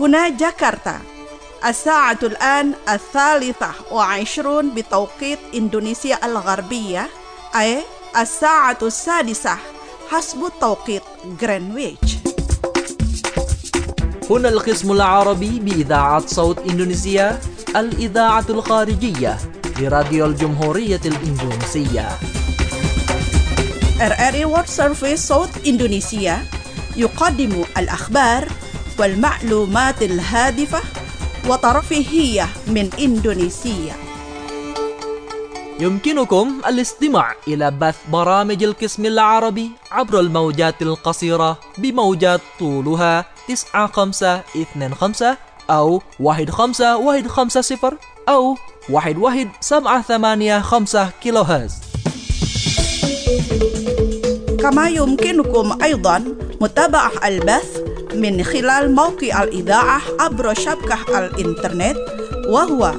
هنا جاكرتا. الساعة الآن 23:20 بتوقيت إندونيسيا الغربية، أي 6:00 حسب توقيت غرينتش. هنا القسم العربي بإذاعة صوت إندونيسيا، الإذاعة الخارجية لراديو الجمهورية الإندونيسية. RRI World Service صوت إندونيسيا يقدم الأخبار والمعلومات الهادفة وترفيهية من إندونيسيا. يمكنكم الاستماع إلى بث برامج القسم العربي عبر الموجات القصيرة بموجات طولها 9525 أو 15150 أو 11785 كيلو هرتز. كما يمكنكم أيضا متابعة البث من خلال موقع الإذاعة عبر شبكة الإنترنت، وهو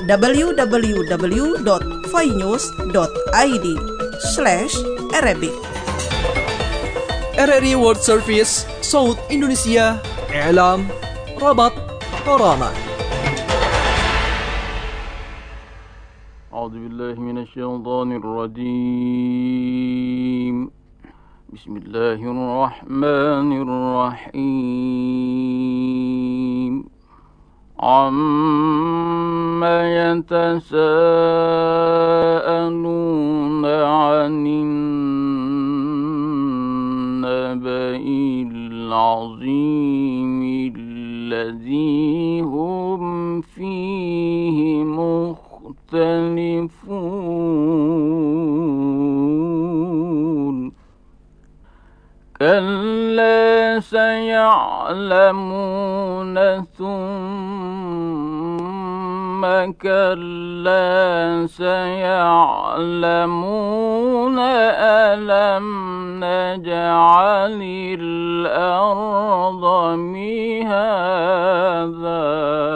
www.voinews.id/Arabic. RRI World Service صوت إندونيسيا، إعلام، ربط، قرامة. أعوذ بالله من الشيطان الرجيم. بسم الله الرحمن الرحيم. عما يتساءلون عن النبأ العظيم الذي هم فيه مختلفون. كلا سيعلمون ثم كلا سيعلمون ألم نجعل الأرض مهادا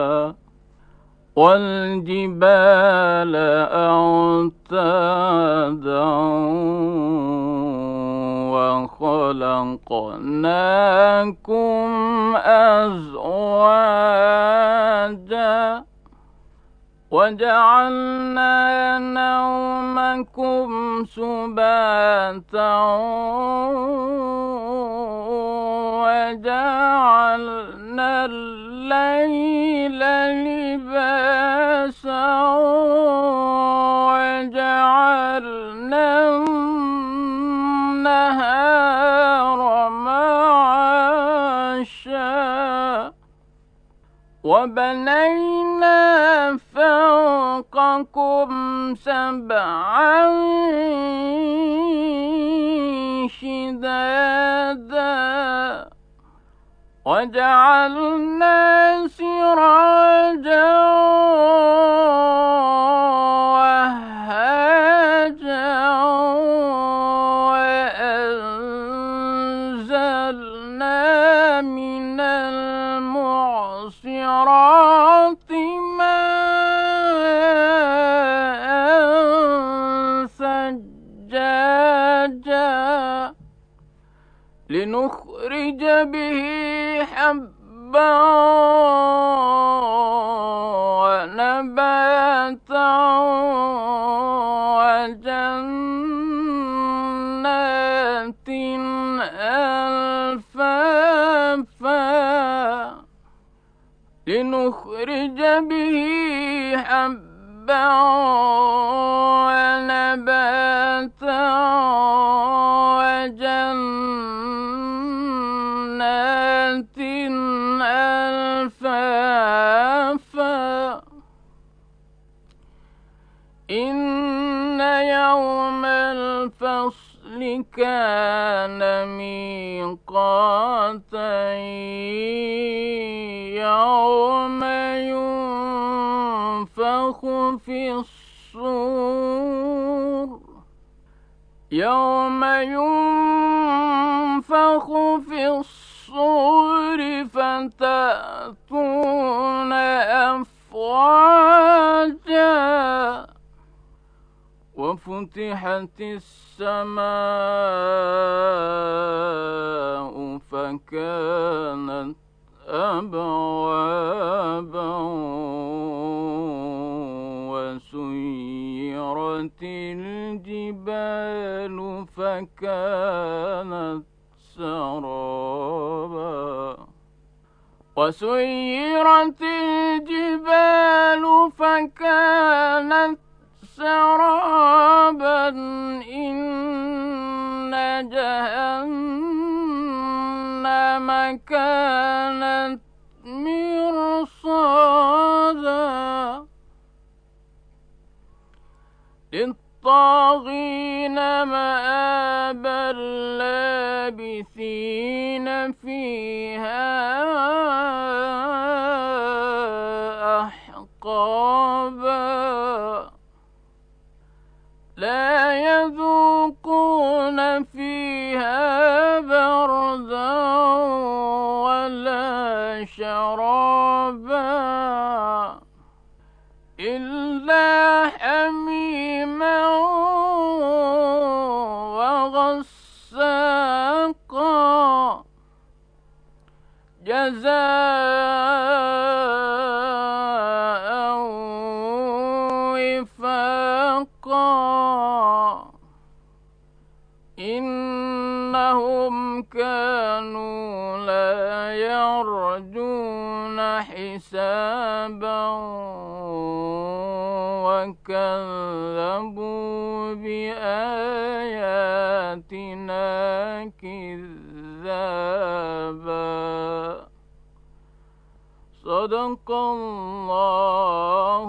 والجبال أوتادا وخلقناكم أزواجا وجعلنا نومكم سباتا وجعلنا الليل لباسا وجعلنا النهار معاشا وبنينا فوقكم سبعا شدادا وجعلنا سراجا وهاجا وأنزلنا من المعصرات ماء ثجاجا لنخرج به حبا ونباتا وجنات ألفافا لنخرج به حبا ونباتا وجنات ألفافا إن يوم الفصل كان ميقاتا يوم ينفخ في الصور فتأتون أفواجا وفتحت السماء فكانت أبوابا وسيرت الجبال فكانت سرابا وسيرت الجبال فكانت سرابا إن جهنم كانت مرصادا للطاغين مآبا لابثين فيها أحقابا لا يذوقون فيها بردا ولا شرابا إلا حميما وغساقا جزاء وفاقا إنهم كانوا لا يرجون حسابا وكذبوا بآياتنا كذابا صدق الله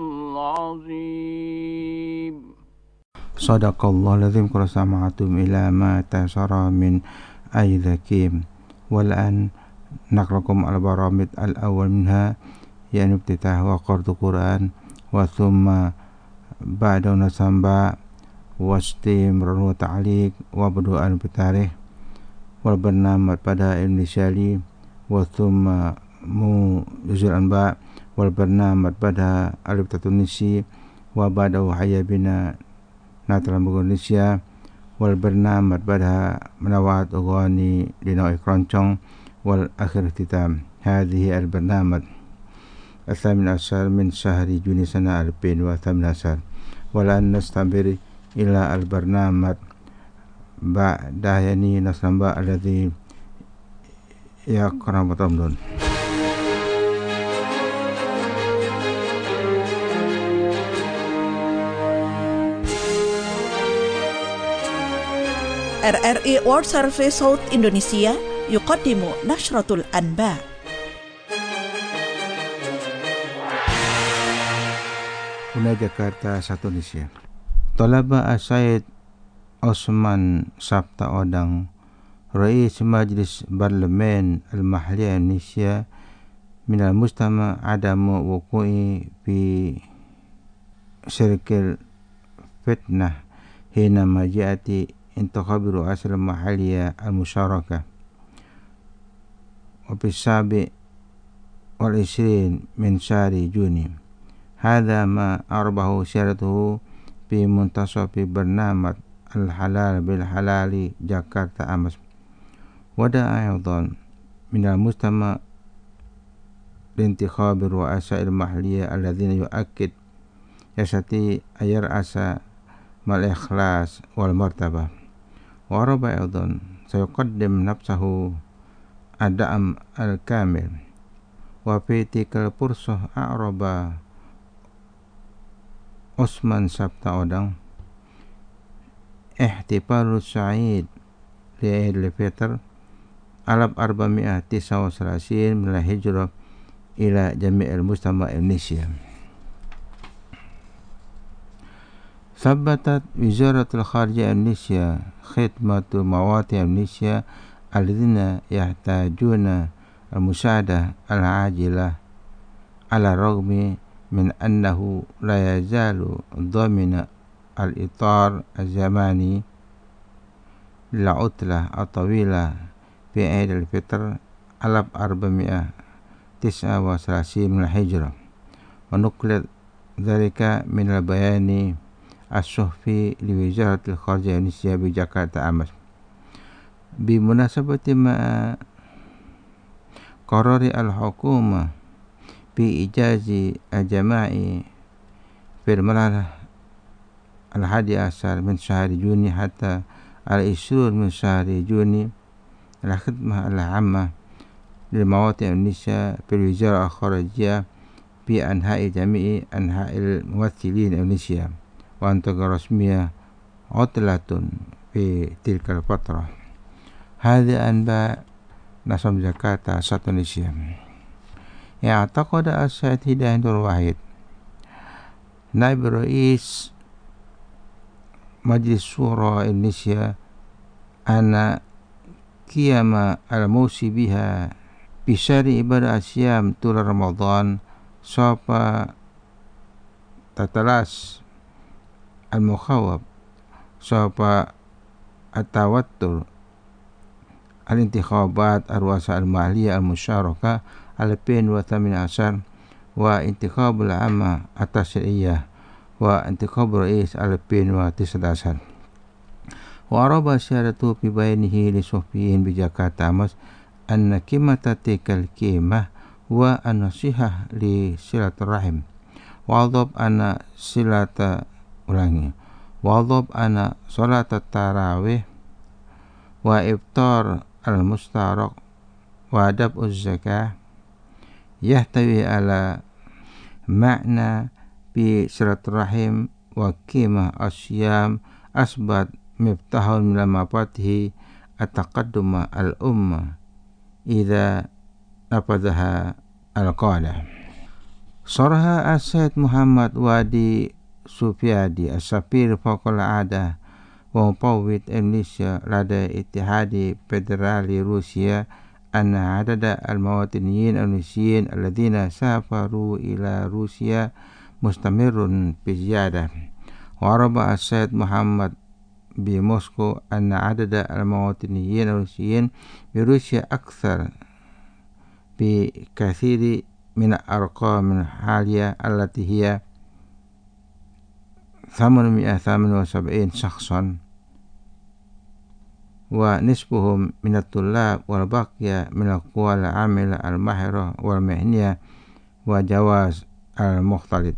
العظيم. Sadaqallahu lazim qul sama'atum ila ma tasara min aydhakim wal an naqrakum al-baramid al-awwal minha yani ibtitah wa qardu Quran wa thumma ba'da nasamba wa istimrar wa ta'liq wa budu'an bitarikh wal barnamaj pada Indonesia wa thumma juzul anba wal barnamaj pada alif Tunisi wa ba'da hayabina Natalan Indonesia wal barnamaj pada menawat ughani dinawi keroncong wal akhir titam hadhihi al barnamaj الثامن عشر من شهر جوني سنة 2018 ولن نستمر إلى البرنامج بعد يعني نسمى الذي يقرأ رمضان. RRI World Service South Indonesia يقدم نشرة الأنباء. Una Jakarta, Satu Indonesia. Talaba Said Osman Sabta Odang, Rais Majlis Parlemen Al-Mahaliyah Indonesia, min al-mustama adamu wuqu'i fi sirkil fitnah hina majiati intakhabi ru'as al-mahaliyah al-musyarakah wa bisabi wal 20 min syahri Juni. Hadha ma arbahu syaratuhu fi muntasafi barnamaj al-halal bil halali Jakarta Amas. Wada aydan min al-mustama lintikhabi ru'asa al-mahaliyah alladhina yu'akkid yasati ayar asa mal ikhlas wal martabah. Wa raba aydan sayuqaddim nafsahu ada'am al-kamil wa fi tikal pursah a'raba Osman Sabta Odang ihtifalu sa'id li Idul Fitr alab 439 min hijrah ila jami'il mujtama' Indonesia. Sabatat Wizaratul Kharijiyah Indonesia khidmatu mawati Indonesia alladhina yahtajuna al-musyadah al-ajilah ala ragmi min annahu la yazalu dhamina al-itar al-zamani la'utlah at-tawila fi Eid al-Fitr alaf 439 min al-hijrah wa nuklet dhalika min al-bayani as-suhfi li Wizaratil Kharijiyah Indonesia bi Jakarta Amas bi munasabati ma قرار الحكومة بإيجاز الجماعي في المرحلة 11 من شهر يونيو حتى 20 من شهر يونيو الخدمة العامة للمواطن الإندونيسيا في الوزارة الخارجية في أنحاء جميع أنحاء الممثلين إندونيسيا، وأنطقة رسمية عطلة في تلك الفترة. هذه أنباء نشر جاkarta Satu Indonesia. اعتقد السيد هداية نور واحد نائب رئيس مجلس شورى إندونيسيا أن قيام الموصي بها بشهر ibadah الصيام طول رمضان سوف تتلاشى المخاوف سوف التوتر الانتخابات الرئاسة المحلية المشاركة 2018 وانتخاب العامة التشريعية وانتخاب رئيس 2019. وأرى سيادته في بيانه للصحفيين بجاkarta أن قيمة تلك القيمة هو النصيحة لصلة الرحم وأضاف أن صلاة التراويح وإفطار المشترك وأداء الزكاة يحتوي على معنى بصلة الرحم وقيمة الصيام أثبت مفتاح من مفاتيح التقدم الأمة إذا نفذها القادة. صرح السيد محمد وادي سوفيادي السفير فوق العادة ومفوض إندونيسيا لدى اتحاد فيدرالي روسيا أن عدد المواطنين الإندونيسيين الذين سافروا إلى روسيا مستمر بزيادة. وعرب السيد محمد بموسكو أن عدد المواطنين الروسيين بروسيا أكثر بكثير من الأرقام الحالية التي هي 878 شخصا، ونصفهم من الطلاب والبقية من القوى العاملة الماهرة والمهنية وجواز المختلط.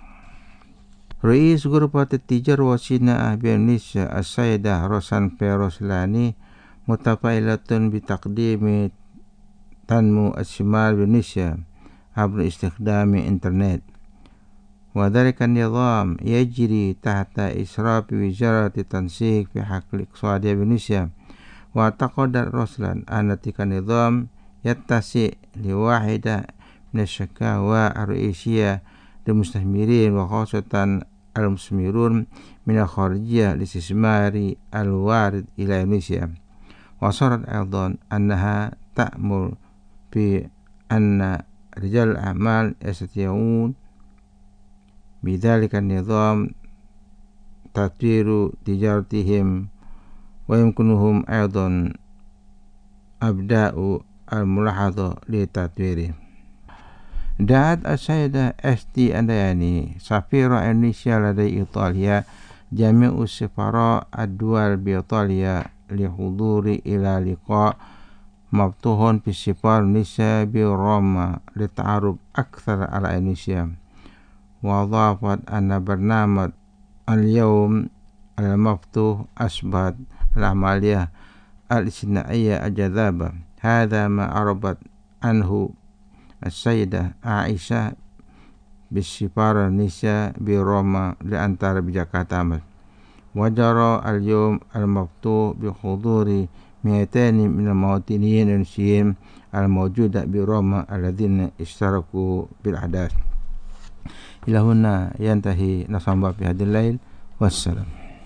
رئيس غرفة التجارة والصناعة بإندونيسيا السيدة روسان روسلاني متفائلة بتقديم تنمو الشمال بإندونيسيا عبر استخدام الإنترنت، وذلك النظام يجري تحت إشراف وزارة التنسيق في حق الاقتصادية بإندونيسيا. واعتقد روسلان أن تلك النظام يتسع لواحدة من الشكاوى الرئيسية للمستثمرين وخاصة المستثمرون من الخارجية لاستثمار الوارد إلى إندونيسيا. وصارت أيضا أنها تأمل بأن رجال الأعمال يستطيعون بذلك النظام تطوير تجارتهم ويمكنهم أيضا أبداء الملاحظة لتطويره. دعت السيدة استي أندياني سفيرة إندونيسيا لدى إيطاليا جميع السفراء الدول بإيطاليا للحضور إلى لقاء مفتوح في السفارة إندونيسيا بروما للتعرف أكثر على إندونيسيا. وأضافت أن برنامج اليوم المفتوح أثبت العملية الاجتماعية الجذابة. هذا ما أعربت عنه السيدة عائشة بالسفارة إندونيسيا بروما لأنتار بجاkarta. وجرى اليوم المفتوح بحضور 200 من المواطنين الإندونيسيين الموجودة بروما الذين اشتركوا بالأحداث. إلى هنا ينتهي نصب في هذا الليل، والسلام.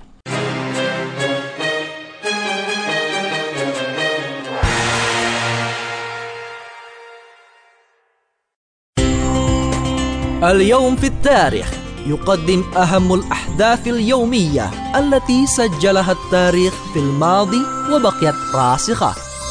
اليوم في التاريخ يقدم أهم الأحداث اليومية التي سجلها التاريخ في الماضي وبقيت راسخة.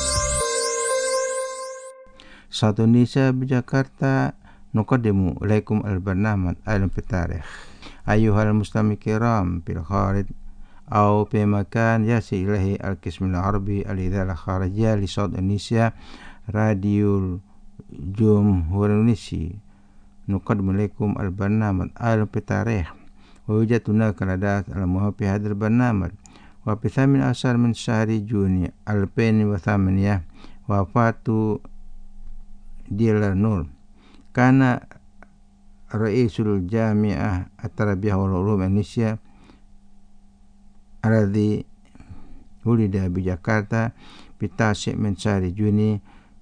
Satu Indonesia بجاkarta نقدم إليكم البرنامج اليوم في التاريخ. أيها المستمعون الكرام في الخارج أو في مكان يصل إليه القسم العربي الإذاعة الخارجية لصوت إندونيسيا راديو جمهور Indonesia نقدم لكم البرنامج بتاريخ ويوجد هناك الأداة المهمة في هذا البرنامج. وفي 18 من شهر جونيو 2008 وفاة ديلر نور كان رئيس الجامعة التربية والعلوم إندونيسيا الذي ولد بجاكرتا في 9 من شهر جونيو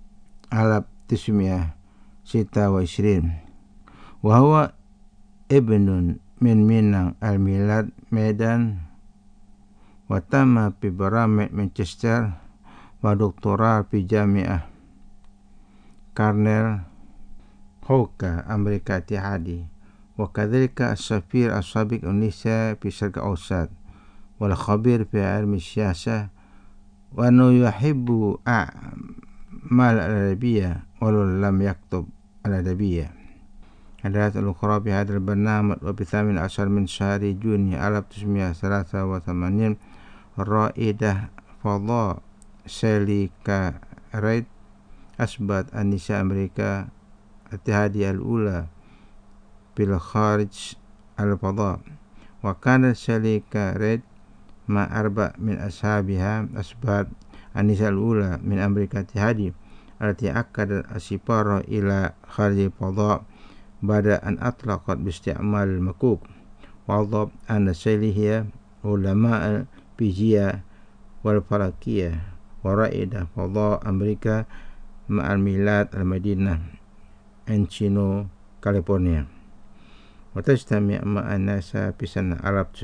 1926 وهو ابن من ميناء الميلاد ميدان وتم في برامج مانشستر ودكتوراه في جامعة كارنيل هوكا أمريكا الاتحادية وكذلك السفير السابق إندونيسيا في الشرق الأوسط والخبير في علم السياسة وأنه يحب أعمال الأدبية ولو لم يكتب الأدبية. الأداة الأخرى في هذا البرنامج وفي 18 من شهر جونيو 1983 رائدة فضاء سالي كاريت أثبت أن نساء أمريكا الاتحادية الأولى في الخارج الفضاء وكانت سالي كاريت مع 4 من أصحابها أثبت النساء الأولى من أمريكا الاتحادية التي أكدت السفارة إلى خارج الفضاء بعد أن أطلقت باستعمال المكوك. وأضاف أن سالي هي علماء الفيزياء والفلكية ورائدة فضاء أمريكا مع الميلاد المدينة إنشينو كاليفورنيا وتجتمع مع الناسا في سنة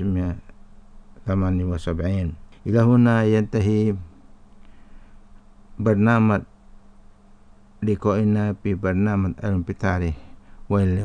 1978. إلى هنا ينتهي برنامج لقائنا في برنامج علم بتاريخ واللقاء.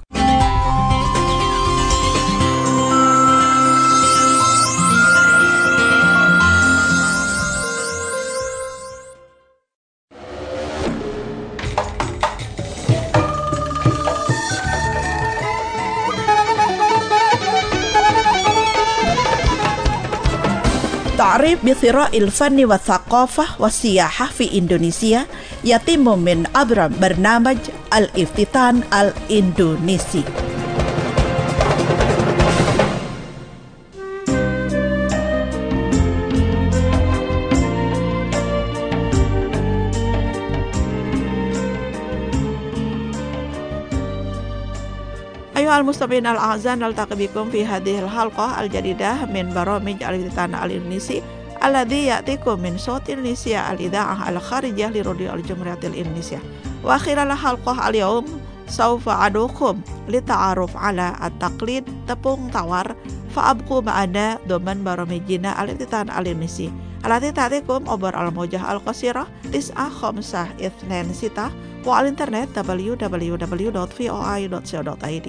تعريف بثراء الفن والثقافة والسياحة في إندونيسيا يتم من عبر برنامج الافتتان الإندونيسي. أيها المستمعين الأعزاء، نلتقي بكم في هذه الحلقة الجديدة من برامج الافتتان الإندونيسي الذي يأتيكم من صوت إندونيسيا الإذاعة الخارجية لراديو الجمهورية الإندونيسية. وخلال الحلقة اليوم سوف أدعوكم للتعرف على التقليد tepung tawar. فأبقوا معنا ضمن برامجنا الافتتان الإندونيسي التي تأتيكم عبر الموجة القصيرة 9526 وعلى الإنترنت www.voi.co.id.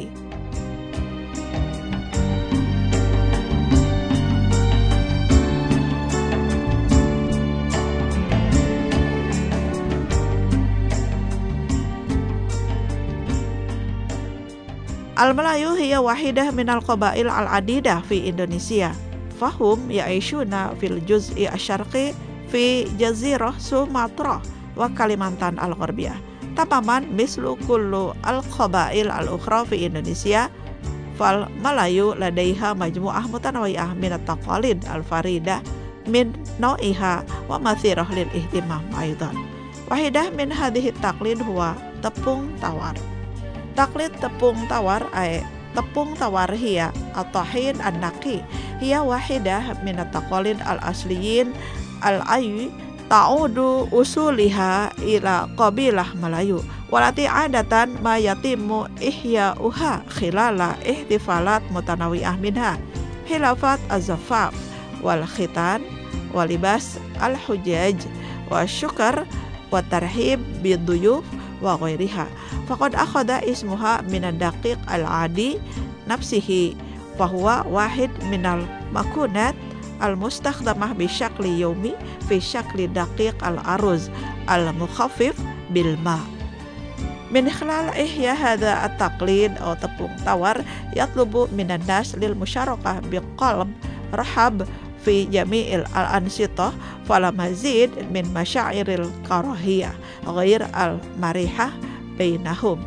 الملايو هي واحدة من القبائل العديدة في إندونيسيا، فهم يعيشون في الجزء الشرقي في جزيرة سومطرة وكاليمانتان الغربية تماما مثل كل القبائل الأخرى في إندونيسيا. فالملايو لديها مجموعة متنوعة من التقاليد الفريدة من نوعها ومثيرة للاهتمام أيضا. واحدة من هذه التقاليد هو tepung tawar. تقليد tepung tawar أي tepung tawar هي الطحين النقي، هي واحدة من التقاليد الأصليين التي تعود أصولها إلى قبيلة ملايو، والتي عادة ما يتم إحياؤها خلال احتفالات متنوعة منها حفلات الزفاف والختان ولباس الحجاج والشكر والترحيب بالضيوف وغيرها. فقد أخذ اسمها من الدقيق العادي نفسه، فهو واحد من المكونات المستخدمة بشكل يومي في شكل دقيق الأرز المخفف بالماء. من خلال إحياء هذا التقليد أو tepung tawar يطلب من الناس للمشاركة بقلب رحب في جميع الأنشطة، فلا مزيد من مشاعر الكراهية غير المريحة bainahum.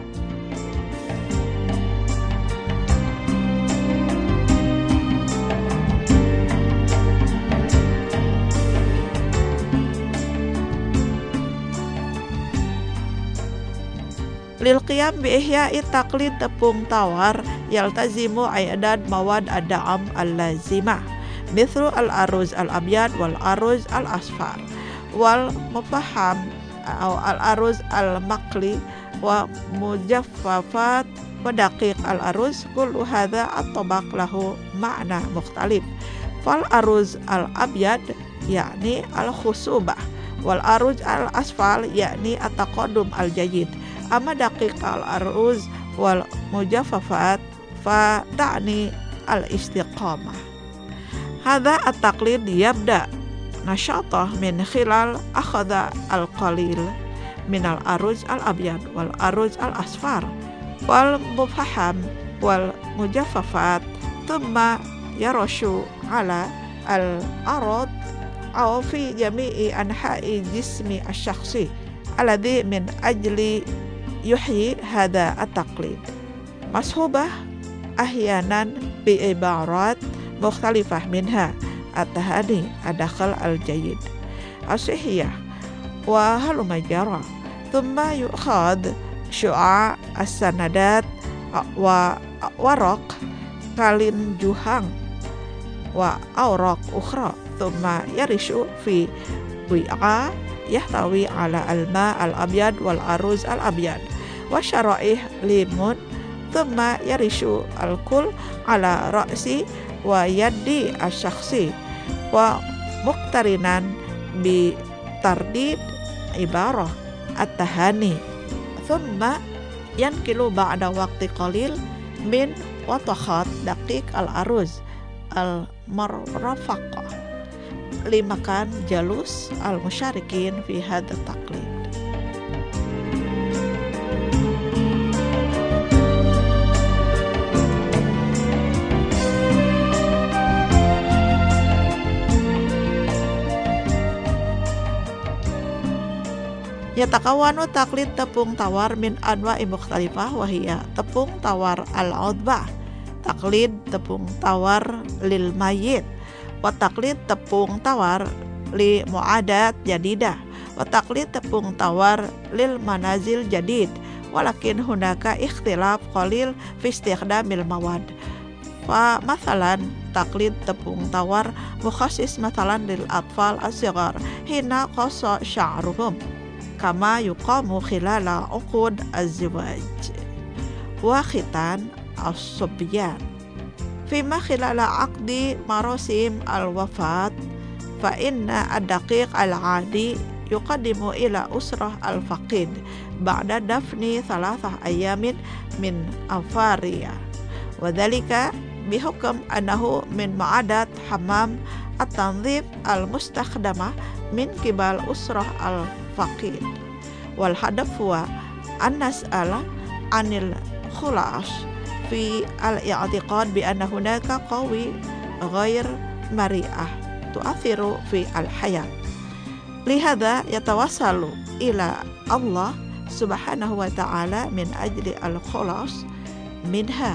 Lil qiyam bi ihya'i taqlid tepung tawar yaltazimu i'dad mawad ad-da'am al-lazimah mithlu al-aruz al-abyad wal aruz al-asfar wal mufaham atau al-aruz al-maqli wa mujaffafat wa daqiq al-aruz kullu hadha at-tabaq lahu ma'na mukhtalif. Fal aruz al-abyad yakni al-khusubah wal aruz al-asfal yakni at-taqaddum al-jayyid. Amma daqiq al-aruz wal mujaffafat fa ta'ni al-istiqamah. Hadha at-taqlid yabda nashatah min khilal akhadha al-qalil min al-aruz al-abyad wal aruz al-asfar wal mufaham wal mujaffafat thumma yarashu ala al-arad aw fi jami'i anha'i jismi asy-syakhsi alladhi min ajli yuhyi hada at-taqlid mashubah ahyanan bi ibarat mukhtalifah minha at-tahani adakal al-jayyid as-sihiyah wa haluma jara thumma yu'khad syu'a as-sanadat wa waraq kalin juhang wa awraq ukhra thumma yarishu fi wi'a yahtawi ala al-ma al-abyad wal aruz al-abyad wa syara'ih limun thumma yarishu al-kul ala ra'si wa yaddi asy-syakhsi wa muqtarinan bi tardid ibarah at-tahani thumma yankilu ba'da waqti qalil min watakhat daqiq al-aruz al-marrafaqah limakan jalus al-musyarikin fi hadha taqlid. Yatakawanu taklid tepung tawar min anwa'i mukhtalifah wahiyya tepung tawar al-udbah, taklid tepung tawar lil mayyit, wa taklid tepung tawar li mu'adat jadidah, wa taklid tepung tawar lil manazil jadid, walakin hunaka ikhtilaf qalil fi istikhdamil mawad. Fa mathalan taklid tepung tawar mukhassis mathalan lil atfal as-sighar hina qassa sya'ruhum kama yuqamu khilala uqud az-ziwaj wa khitan as-subyan fima khilala aqdi marasim al-wafat fa inna ad-daqiq al-adi yuqaddimu ila usrah al-faqid ba'da dafni thalathah ayamin min afariya wa dhalika bihukm annahu min ma'adat hammam at-tanzif al-mustakhdamah min kibal usrah al-faqid wal hadaf huwa an nas'ala anil khulash fi al-i'tiqad bi anna hunaka qawi ghair mari'ah tu'athiru fi al-hayat lihada yatawassalu ila Allah subhanahu wa ta'ala min ajli al-khulash minha.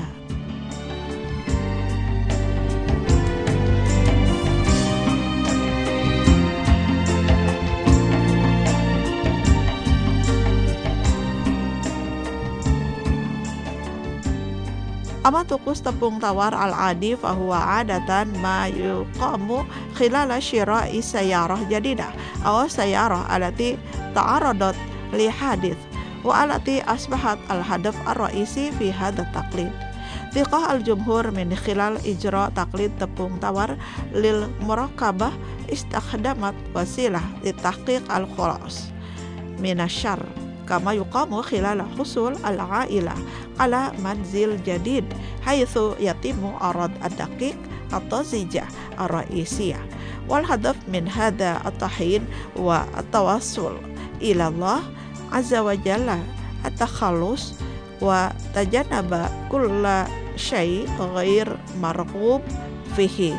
Ama tukus tepung tawar al-adi fahuwa adatan ma yuqamu khilala syira'i sayyarah jadidah aw sayyarah alati ta'aradat li hadith wa alati asbahat al-hadaf ar-ra'isi fi hadha taqlid. Thiqah al-jumhur min khilal ijra taqlid tepung tawar lil murakkabah istakhdamat wasilah li tahqiq al-khulas minasyarr kama yuqamu khilal husul al-ailah ala manzil jadid haitsu yatimu arad ad-daqiq atau zijah ar-ra'isiyah wal hadaf min hadha at-tahin wa at-tawassul ila Allah azza wa jalla at-takhallus wa tajanaba kulla syai' ghair marghub fihi.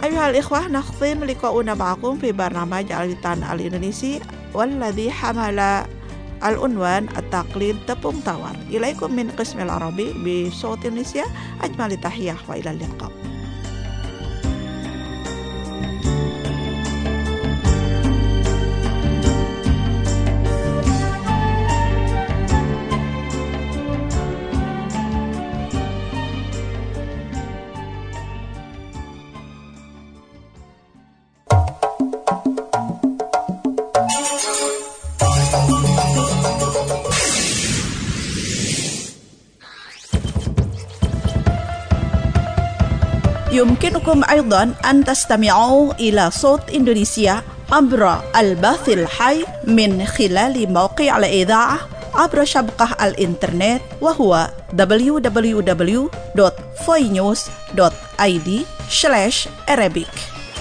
أيها الإخوة، نختم لقاؤنا معكم في برنامج Al-Litan Al-Indonesi والذي حمل العنوان التقليد tepung tawar. إليكم من قسم العربي بصوت إندونيسيا. أجمل تحية وإلى اللقاء. يمكنكم أيضا أن تستمعوا إلى صوت إندونيسيا عبر البث الحي من خلال موقع الإذاعة عبر شبكة الإنترنت وهو www.voinews.id/Arabic.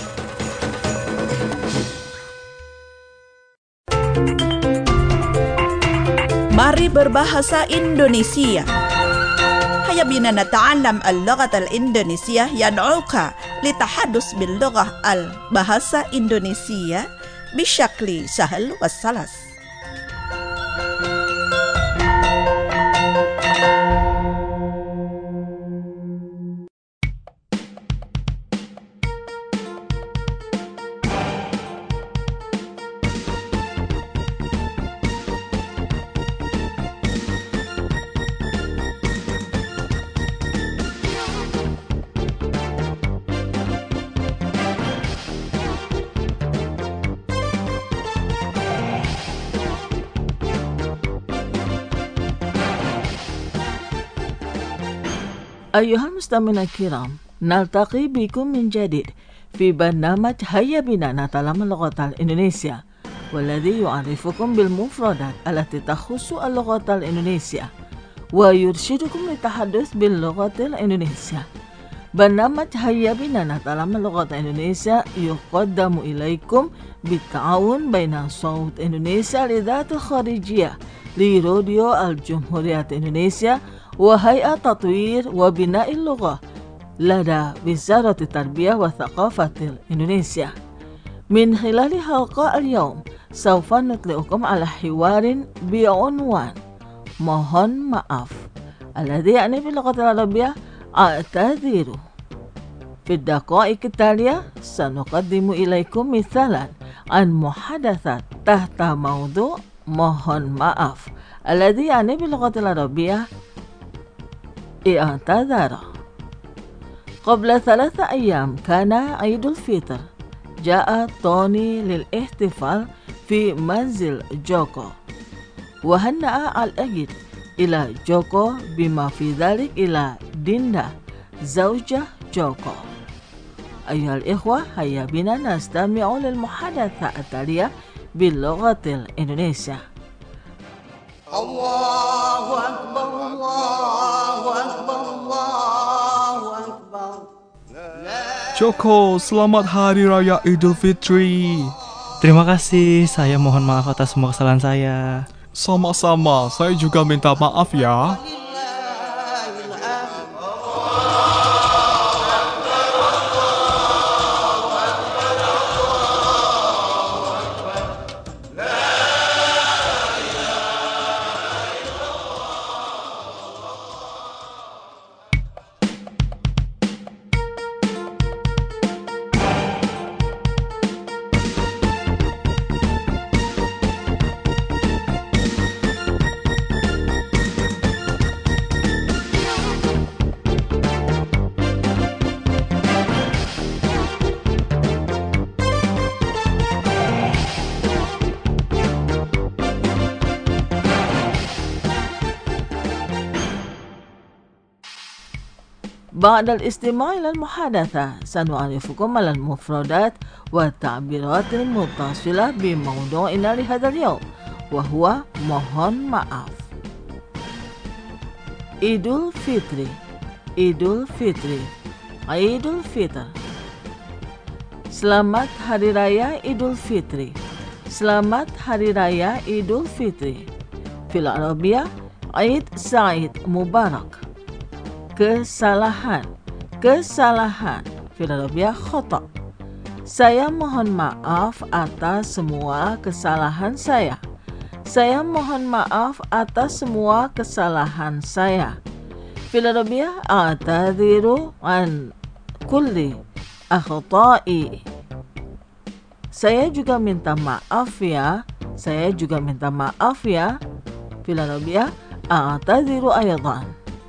Mari berbahasa Indonesia. هيا بنا نتعلم اللغة الإندونيسية يدعوك للتحدث باللغة البحثة الإندونيسية بشكل سهل وسلس. أيها المستمعون الكرام، نلتقي بكم من جديد في برنامج هيا بنا نتعلم اللغة الإندونيسية، والذي يعرفكم بالمفردات التي تخص اللغة الإندونيسية ويرشدكم للتحدث باللغة الإندونيسية. برنامج هيا بنا نتعلم اللغة الإندونيسية يقدم إليكم بالتعاون بين صوت إندونيسيا الإذاعة الخارجية لراديو الجمهورية إندونيسيا وهيئة تطوير وبناء اللغة لدى وزارة التربية والثقافة الإندونيسية. من خلال حلقة اليوم سوف نطلعكم على حوار بعنوان mohon maaf، الذي يعني باللغة العربية أعتذر. في الدقائق التالية سنقدم إليكم مثالا عن محادثة تحت موضوع mohon maaf، الذي يعني باللغة العربية اعتذر. قبل 3 أيام كان عيد الفطر. جاء توني للاحتفال في منزل جوكو وهنأ العيد إلى جوكو بما في ذلك إلى ديندا زوجة جوكو. أيها الإخوة، هيا بنا نستمع للمحادثة التالية باللغة الإندونيسية. الله أكبر الله أكبر الله أكبر. Joko, selamat Hari Raya Idul Fitri. Terima kasih, saya mohon maaf atas semua kesalahan saya. Sama-sama, saya juga minta maaf ya. بعد الاستماع إلى المحادثة سنعرفكم على المفردات والتعبيرات المتصلة بموضوعنا لهذا اليوم، وهو mohon maaf. Idul Fitri، Idul Fitri، Idul Fitr. Selamat Hari Raya Idul Fitri، Selamat Hari Raya Idul Fitri. Fil Arabiyah, Eid Sa'id Mubarak. Kesalahan, kesalahan. fil Arabiyah khata. Saya mohon maaf atas semua kesalahan saya. Saya mohon maaf atas semua kesalahan saya. Fil Arabiyah a'tadhiru an kulli akhta'i. Saya juga minta maaf ya. Saya juga minta maaf ya. Fil Arabiyah a'tadhiru aydan.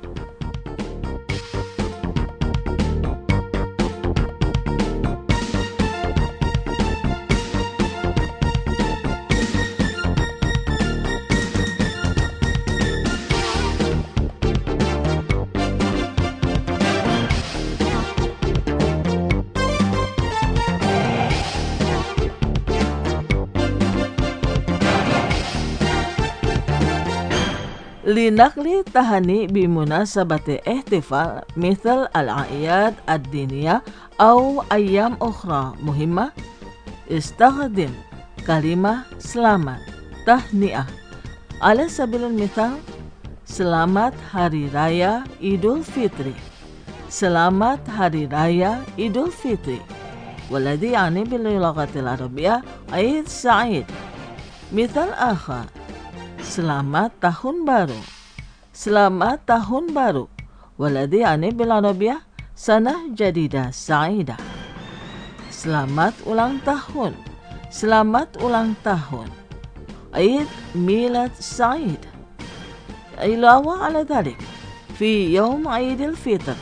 لنقل تهاني بمناسبة احتفال مثل الأعياد الدينية أو أيام أخرى مهمة استخدم كلمة selamat tahniah. على سبيل المثال Selamat Hari Raya Idul Fitri. Selamat Hari Raya Idul Fitri والذي يعني باللغة العربية عيد سعيد. مثال آخر Selamat Tahun Baru. Selamat Tahun Baru والذي يعني بالعربية سنة جديدة سعيدة. Selamat Ulang Tahun. Selamat Ulang Tahun عيد ميلاد سعيد. علاوة على ذلك في يوم عيد الفطر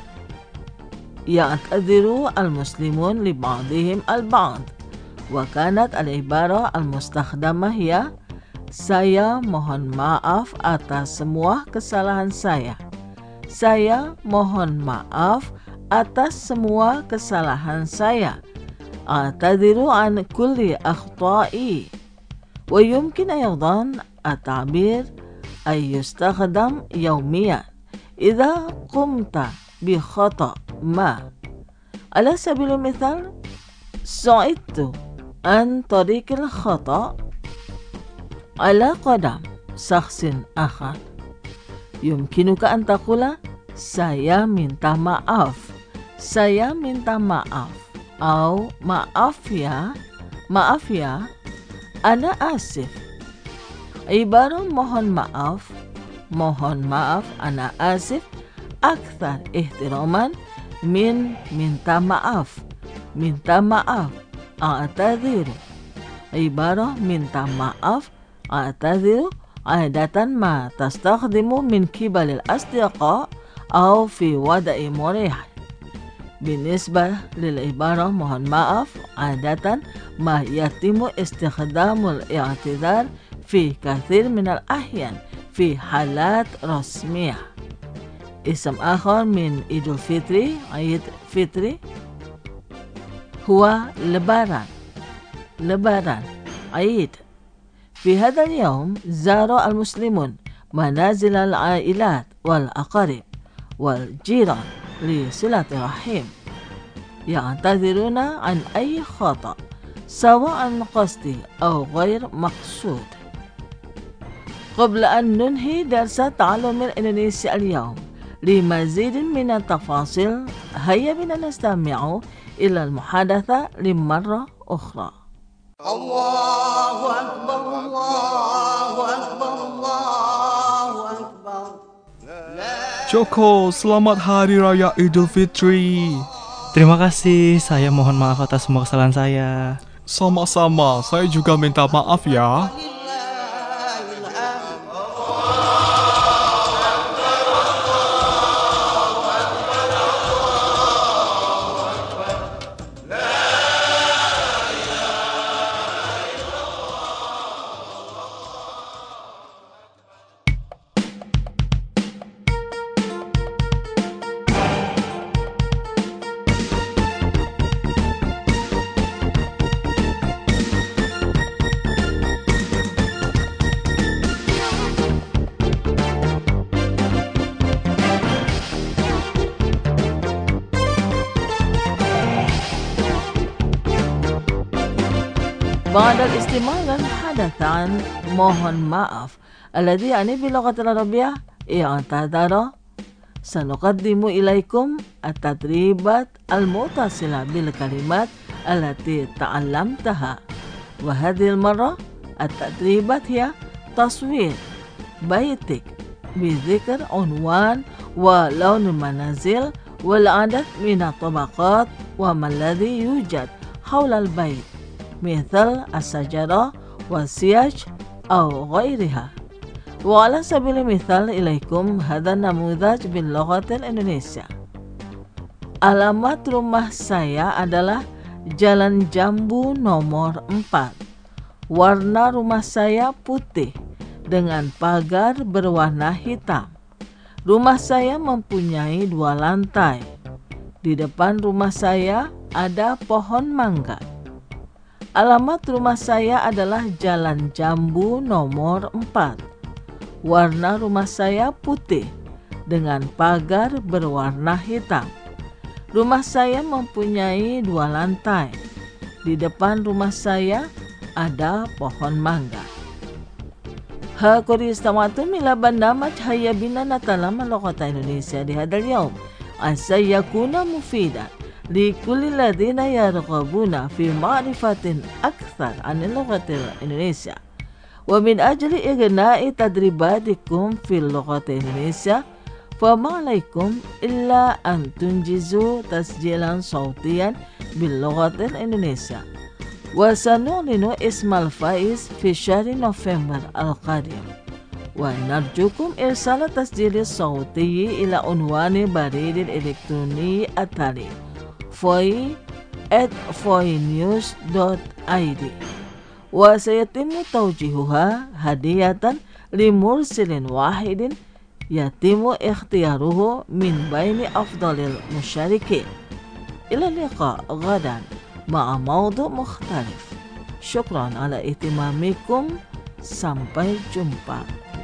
يعتذر المسلمون لبعضهم البعض وكانت العبارة المستخدمة هي Saya mohon maaf atas semua kesalahan saya. Saya mohon maaf atas semua kesalahan saya. أعتذر عن كل أخطائي. ويمكن أيضا التعبير أن يستخدم يوميا إذا قمت بخطأ ما. على سبيل المثال صعدت عن طريق الخطأ على قدم شخص آخر. يمكنك أن تقول saya minta maaf. Saya minta maaf. أو maaf ya. Maaf ya. أنا آسف. عبارة mohon maaf. Mohon maaf أنا آسف أكثر احتراما من minta maaf. Minta maaf. أعتذر. عبارة minta maaf أعتذر عادة ما تستخدم من قبل الأصدقاء أو في وضع مريح. بالنسبة للعبارة mohon maaf عادة ما يتم استخدام الاعتذار في كثير من الأحيان في حالات رسمية. اسم آخر من عيد الفطر عيد فطري هو لباران. لباران عيد. في هذا اليوم زار المسلمون منازل العائلات والأقارب والجيران لصلة الرحم. يعتذرون عن أي خطأ سواء قصدي أو غير مقصود. قبل أن ننهي درس تعلم الإندونيسي اليوم لمزيد من التفاصيل هيا بنا نستمع إلى المحادثة لمرة أخرى. الله أكبر الله أكبر الله أكبر. Joko, selamat Hari Raya Idul Fitri. Terima kasih, saya mohon maaf atas semua kesalahan saya. Sama-sama, saya juga minta maaf ya. بعد الاستماع للحدث عن mohon maaf الذي يعني باللغة العربية اعتذر. سنقدم إليكم التدريبات المتصلة بالكلمات التي تعلمتها. وهذه المرة التدريبات هي تصوير بيتك بذكر عنوان ولون المنازل والعدد من الطبقات وما الذي يوجد حول البيت مثل الشجرة والسياج أو غيرها. وعلى سبيل المثال إليكم هذا النموذج باللغة الإندونيسية. Alamat rumah saya adalah Jalan Jambu nomor 4. Warna rumah saya putih dengan pagar berwarna hitam. Rumah saya mempunyai 2 lantai. Di depan rumah saya ada pohon mangga. Alamat rumah saya adalah Jalan Jambu nomor 4. Warna rumah saya putih dengan pagar berwarna hitam. Rumah saya mempunyai 2 lantai. Di depan rumah saya ada pohon mangga. هاكم استمعتم إلى برنامج هيا بنا نتعلم اللغة الإندونيسية لهذا اليوم. عسى يكون مفيدا لكل الذين يرغبون في معرفة أكثر عن اللغة الإندونيسية. ومن أجل إغناء تدريباتكم في اللغة الإندونيسية فما عليكم إلا أن تنجزوا تسجيلا صوتيا باللغة الإندونيسية، وسنعلن اسم الفائز في شهر نوفمبر القادم. ونرجوكم إرسال تسجيل صوتي إلى عنوان بريد الإلكتروني التالي foi@foinews.id، وسيتم توجيهها هدية لمرسل واحد يتم اختياره من بين أفضل المشاركين. إلى اللقاء غدا مع موضوع مختلف. شكرا على اهتمامكم. Sampai jumpa.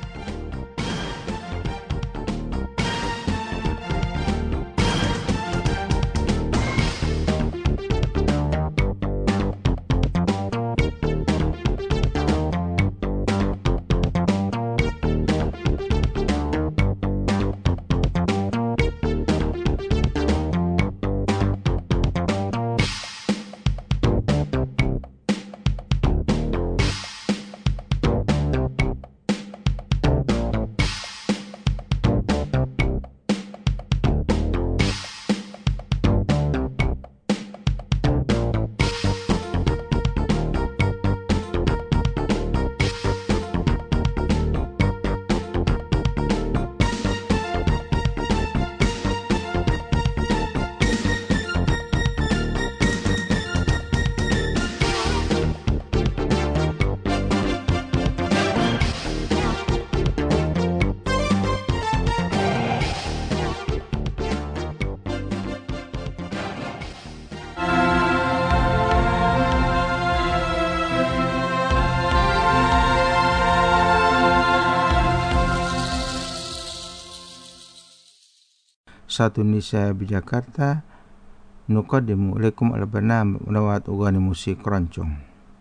Satu Nisa di Jakarta nuqaddimu ilaikum al-barnamij menawat ugani musik keroncong.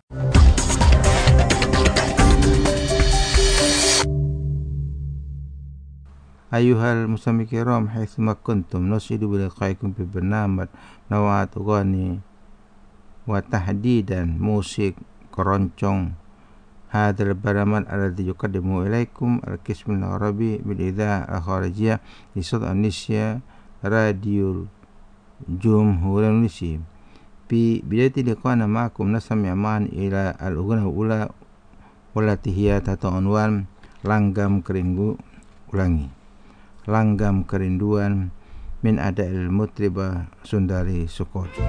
Ayuhal muslimin kiram haitsuma kuntum nusidu bi liqaikum fi barnamij menawat ugani wa tahdidan musik keroncong. هذا البرنامج الذي يقدم إليكم القسم العربي بالإذاعة الخارجية لصوت إندونيسيا راديو جمهورية إندونيسيا. في بداية لقاءنا معكم نستمع معا إلى الأغنية الأولى والتي هي تحت عنوان Langgam Kerinduan min Adail Mutriba Sundari Sukojo.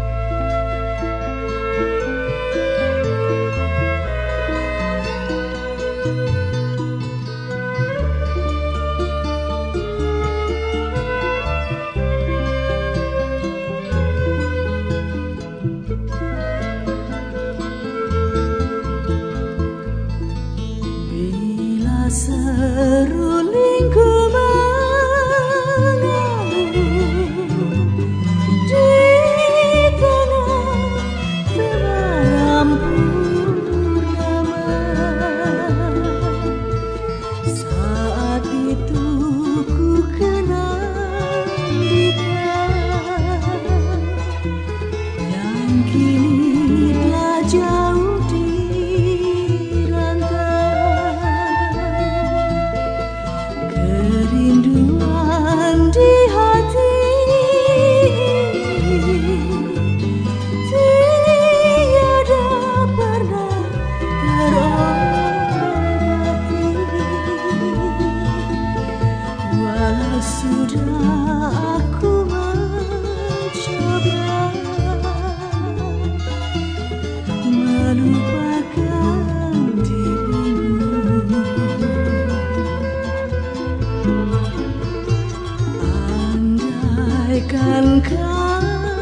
Serulingku mengalir di tengah Andaikan kau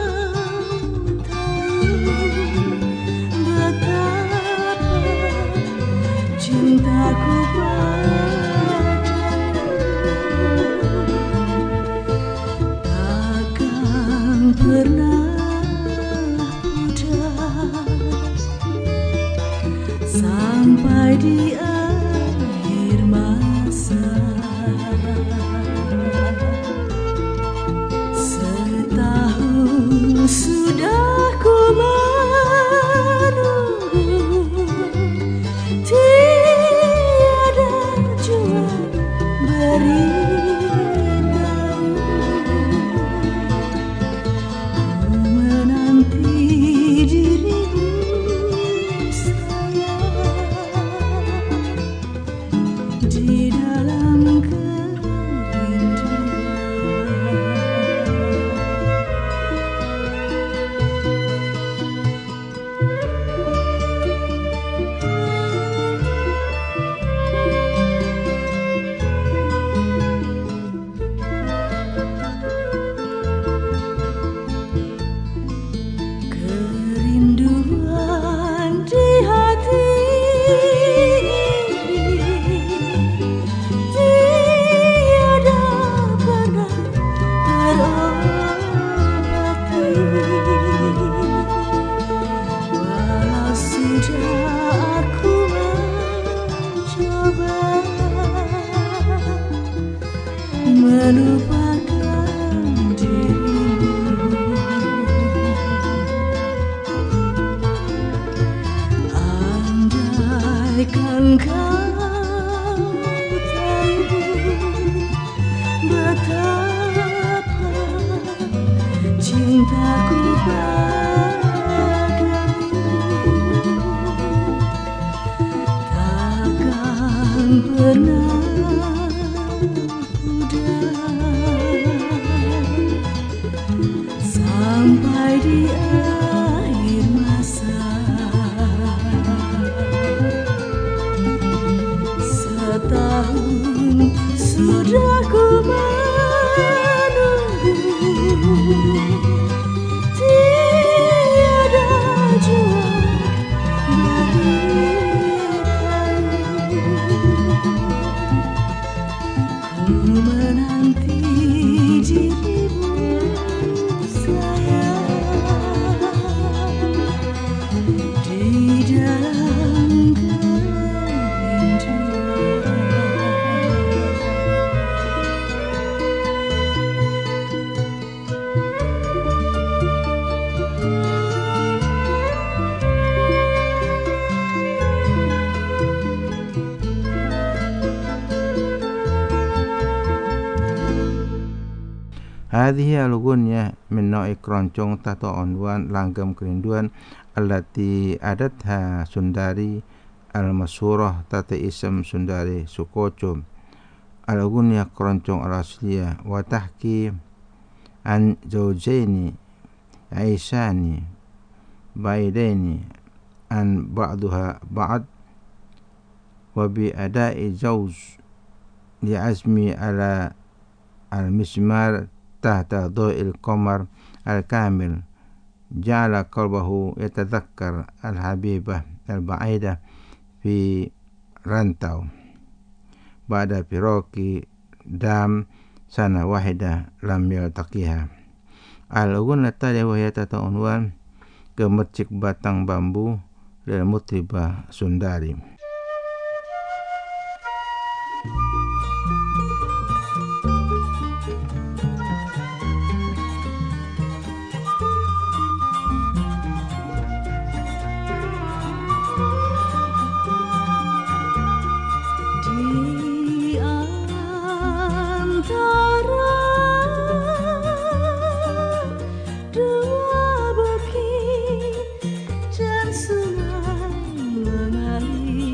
betapa cintaku padamu, takkan pernah pudar sampai di akhir masa. Setahun sudah ku menunggu, tiada jua beritahu. Ku menanti dirimu sayang di dalam kerinduan. Kerinduan di hati tiada pernah terobati, walau sudah aku mencoba melupakan dirimu. Andaikan kau tahu betapa cintaku padamu, takkan pernah pudar sampai di akhir masa. Setahun sudah ku menunggu, tiada jua beritahu. Ku menanti dirimu sayang di dalam kerinduan. Hadhihi al-ghunyah min na'i keroncong tahta unwan langgam kerinduan allati adatha Sundari al-masyhurah tahta ism Sundari Sukoco. Al-ghunyah keroncong al-asliyah wa tahki an zawjaini aisani baidaini an ba'duha ba'd wa bi ada'i zawj li azmi ala al-mismar tahta dha'il qamar al-kamil ja'ala qalbahu yatadhakkar al-habibah al-ba'idah fi rantau ba'da firaqi dam sana wahidah lam yaltaqiha. Al-ghunna tadi wa hiya unwan Gemercik Batang Bambu dari Mutribah Sundari. Sungai mengalir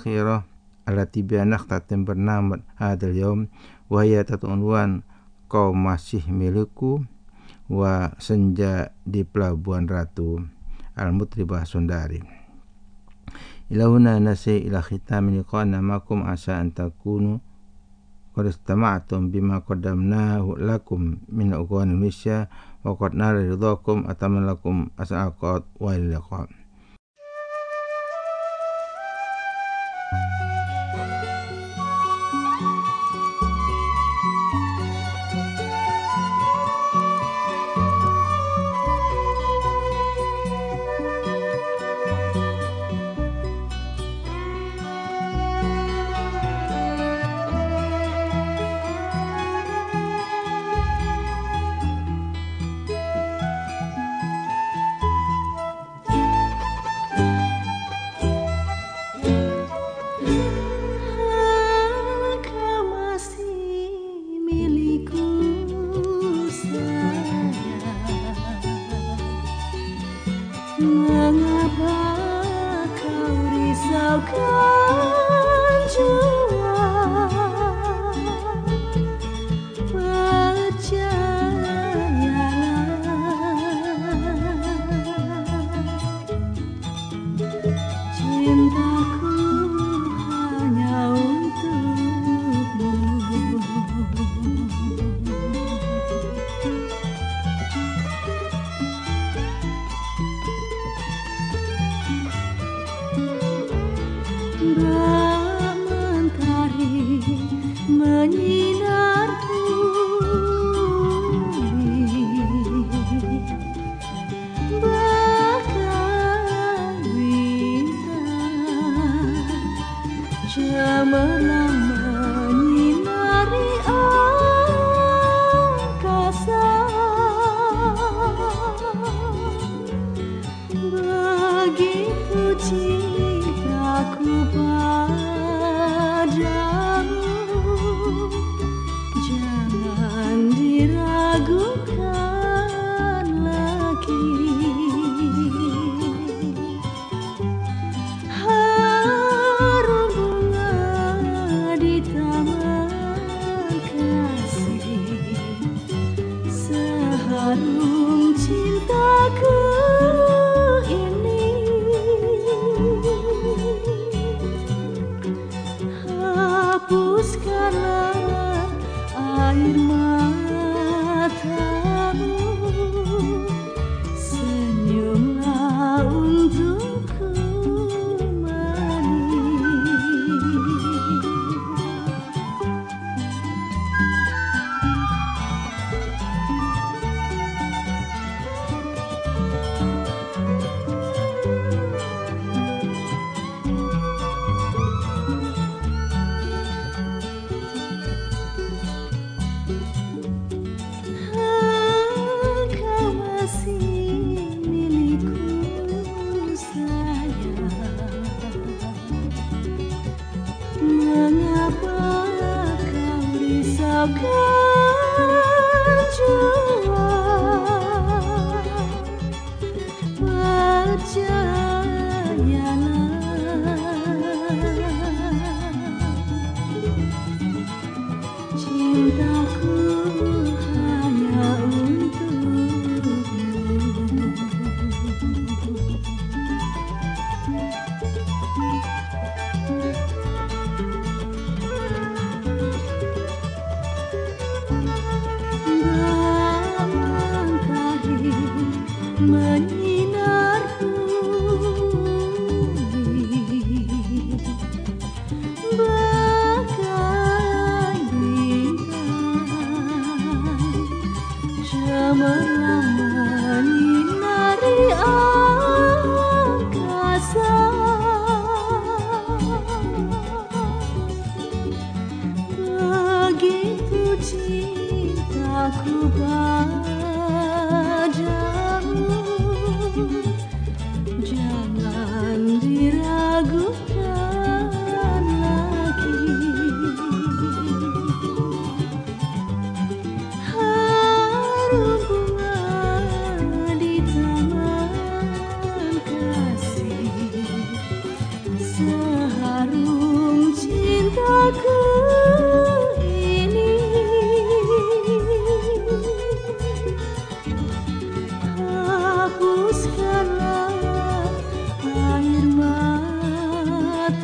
الأخيرة التي بها نختتم برنامج هذا اليوم وهي تحت عنوان Kau Masih Milikku wa Senja di Pelabuhan Ratu Al-Mutribah Sundari. Ila huna nasi ila khitam liqa'ina makum asa an takunu qad istama'tum bima qaddamnahu lakum min uqwan Indonesia wa qad nara ridhakum atamalakum as'aqat wa liqa.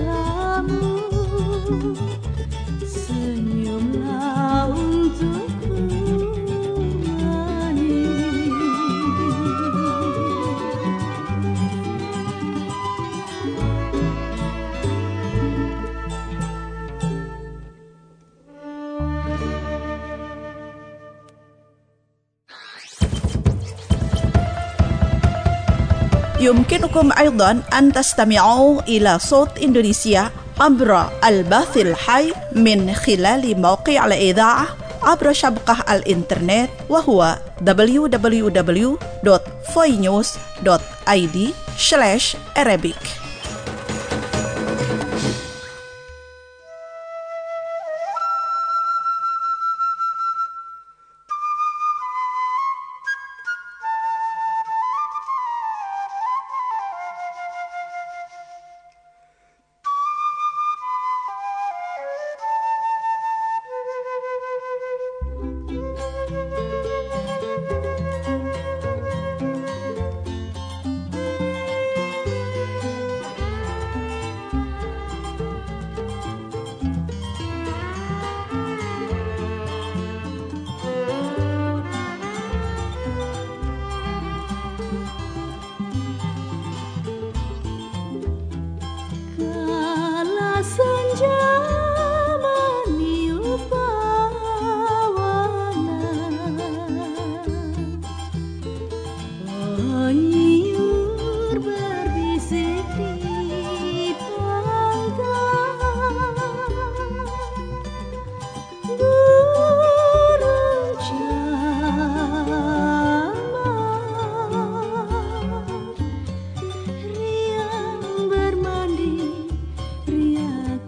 suaramu, senyumlah untukku manis. يمكنكم أيضا أن تستمعوا إلى صوت إندونيسيا عبر البث الحي من خلال موقع الإذاعة عبر شبكة الإنترنت وهو www.voinews.id/Arabic. Kala senja meniup bawana, liur berbisik di pantai, burung camar riang bermandi, riak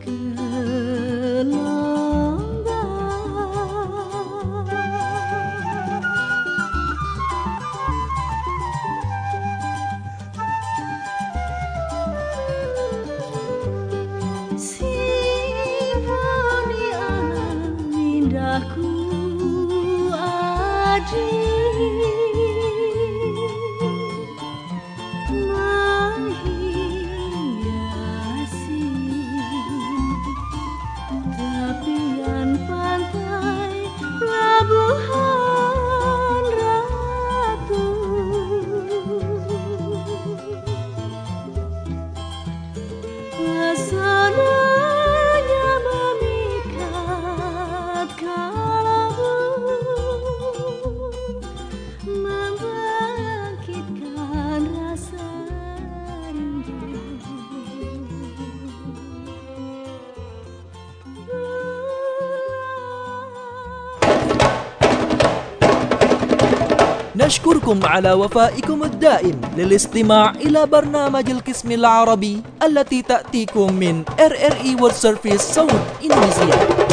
gelombang. Simfoni alam indahku menghiasi tepian pantai Pelabuhan Ratu. Pesonanya memikat kalbu, membangkitkan rasa rindu. نشكركم على وفائكم الدائم للاستماع إلى برنامج القسم العربي التي تأتيكم من RRI World Service صوت إندونيسيا.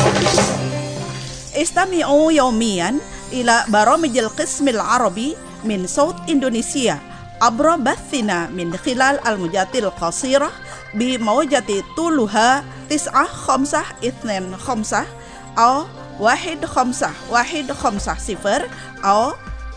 استمعوا يوميا إلى برامج القسم العربي من صوت إندونيسيا عبر بثنا من خلال الموجات القصيرة بموجة طولها 9525 أو 15150 أو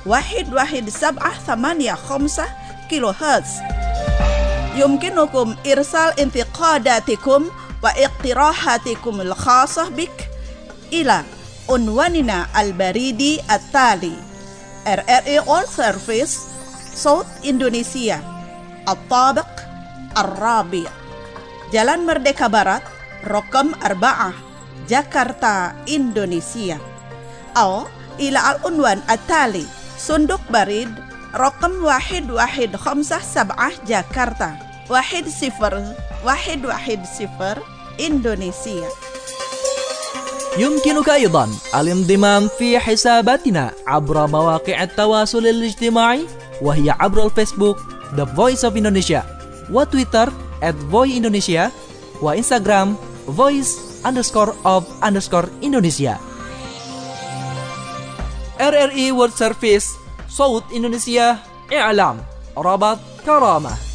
11785 كيلو هرتز. يمكنكم إرسال انتقاداتكم واقتراحاتكم الخاصة بك إلى عنواننا البريدي التالي: RRI World Service صوت إندونيسيا، الطابق الرابع، Jalan Merdeka Barat, رقم 4، جاكرتا، إندونيسيا. أو إلى العنوان التالي: صندوق بريد رقم 1157 جاكرتا 10110 إندونيسيا. يمكنك أيضا الانضمام في حساباتنا عبر مواقع التواصل الاجتماعي، وهي عبر الفيسبوك The Voice of Indonesia، وتويتر @voiindonesia، وإنستغرام voice_of_Indonesia. RRI World Service صوت إندونيسيا، إعلام، ربط، كرامة.